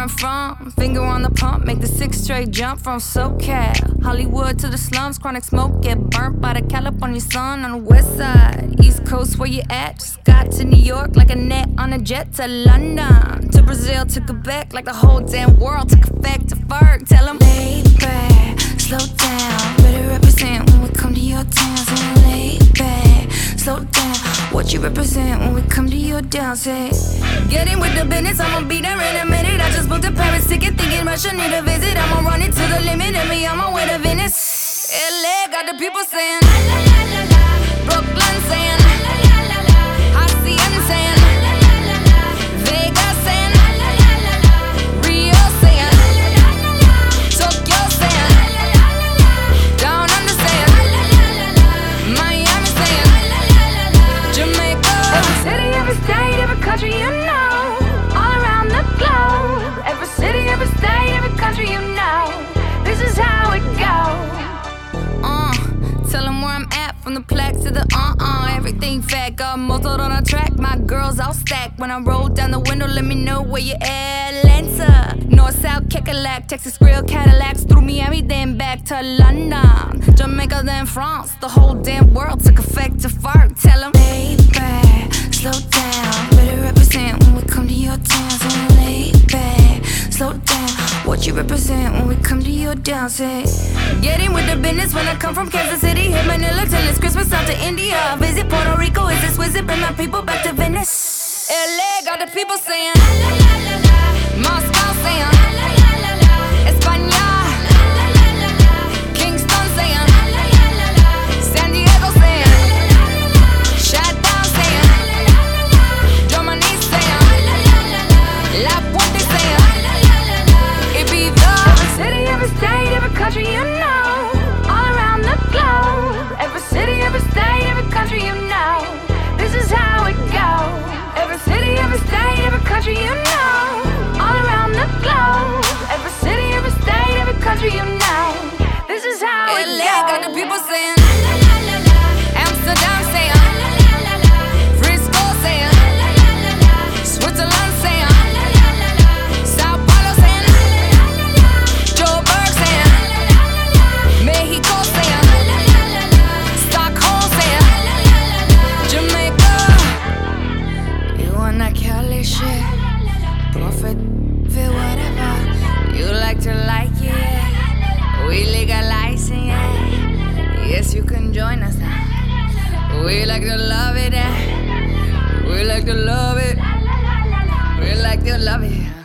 I'm from. Finger on the pump, make the 6 straight jump from SoCal. Hollywood to the slums, chronic smoke, get burnt by the California sun on the west side. East Coast, where you at? Just got to New York like a net on a jet to London. To Brazil, to Quebec, like the whole damn world took effect to Ferg. Tell them, lay back, slow down. Better represent when we come to your town. Say, lay back, slow down. What you represent when we come to your town? Say, get in with the business, I'ma be there in a minute. I just booked a Paris ticket, thinking Russia need a visit. I'ma run it to the limit, and me on my way to Venice. LA got the people saying, la la la la la. Brooklyn saying, la la la la la. Hacienda saying, la la la la la. Vegas saying, la la la la la. Rio saying, la la la la la. Tokyo saying, la la la la la. Down under saying, la la la la la. Miami saying, la la la la la. Jamaica. Every city, every state, every country you know. All around the globe. Every city, every state, every country you know. This is how it goes. Tell them where I'm at, from the plaques to the everything fat, got motored on a track. My girls all stacked. When I roll down the window, let me know where you at. Atlanta, North, South, Kekalak, Texas Grill, Cadillacs, through Miami, then back to London, Jamaica, then France. The whole damn world took effect to Ferg. Tell them, lay back, slow down. Better represent when we come to your town. Say, lay back, slow down. What you represent when we come to your town? Say, get in with the business when I come from Kansas City. Hit Manila till it's Christmas, out to India. Visit Puerto Rico, is this wizard? Bring my people back to Venice. LA got the people saying, la la la la la. Moscow saying, la la la la la. España, la la la la la. Kingston saying, la la la la la. San Diego saying, la la la la la. Chi-Town saying, la la la la la. Germany saying, la la la la la. La Puente saying, la la la la la. Ibiza. Every city, every state, every country you know. All around the globe. Every city, every state, every country you know. This is how it goes. Every city, every state, every country you know. All around the globe. Every city, every state, every country you know. This is how it goes. LA got the people saying, la la la la la. Amsterdam saying, la la la la la. Frisco saying, la la la la la. Switzerland saying, la la la la la. Sao Paulo saying, la la la la la. Joburg saying, la la la la la. Mexico saying, la la la la la. Stockholm saying, la la la la la. Jamaica. You want that Cali shit? Profit, feel whatever you like to like it. Yeah. We legalizing it. Yes, you can join us now. We like to love it. Yeah. We like to love it. We like to love it.